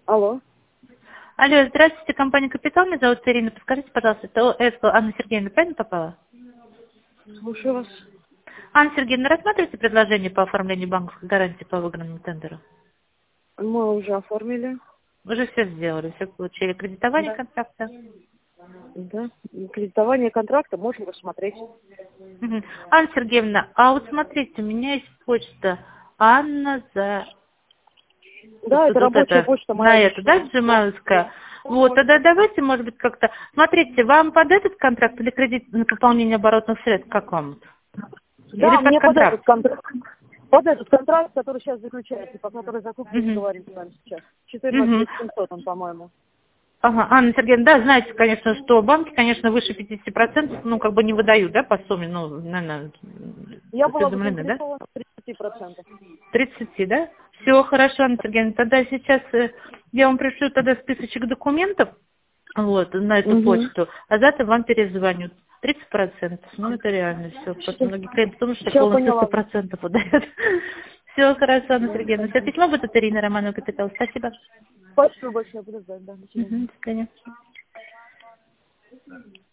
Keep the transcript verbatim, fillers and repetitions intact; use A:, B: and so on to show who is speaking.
A: Алло.
B: Алло, здравствуйте, компания «Капитал». Меня зовут Ирина. Подскажите, пожалуйста, это, это Анна Сергеевна правильно попала?
A: Слушаю вас.
B: Анна Сергеевна, рассматриваете предложение по оформлению банковской гарантии по выигранному тендеру?
A: Мы уже оформили.
B: Вы же все сделали, все получили. Кредитование
A: Да.
B: контракта?
A: Да. Кредитование контракта можем рассмотреть.
B: Мгм. Анна Сергеевна, а вот смотрите, у меня есть почта Анна за... Вот,
A: Да,
B: вот,
A: это
B: вот
A: рабочая
B: это,
A: почта
B: на
A: моя
B: это, да,
A: личная. Да.
B: джимайловская? Вот, тогда давайте, может быть, как-то... Смотрите, вам под этот контракт или кредит на пополнение оборотных средств, как вам? Или
A: Да,
B: под
A: мне под этот
B: контракт?
A: контракт. Под этот контракт, который сейчас заключается, по которой закупке мы
B: Мгм.
A: говорим с вами сейчас. четырнадцать
B: Мгм.
A: тысяч семьсот он, по-моему.
B: Ага, Анна Сергеевна, да, знаете, конечно, что банки, конечно, выше пятидесяти процентов, ну, как бы не выдают, да, по сумме, ну, наверное,
A: Я была бы
B: осведомлены, да?
A: заинтересована в тридцати процентах.
B: тридцати, да? Все хорошо, Анна Сергеевна, тогда сейчас э, я вам пришлю тогда списочек документов, вот, на эту
A: Угу.
B: почту, а завтра вам перезвоню. тридцать процентов, ну, это реально все, просто многие клиенты, потому что
A: Все
B: полностью сто
A: поняла.
B: процентов удают. Все хорошо, Анна
A: Да,
B: Сергеевна, все,
A: спасибо.
B: письмо будет от Ирины Романова Капитал, спасибо.
A: Спасибо большое, буду ждать, да, до свидания.
B: Мгм, до свидания.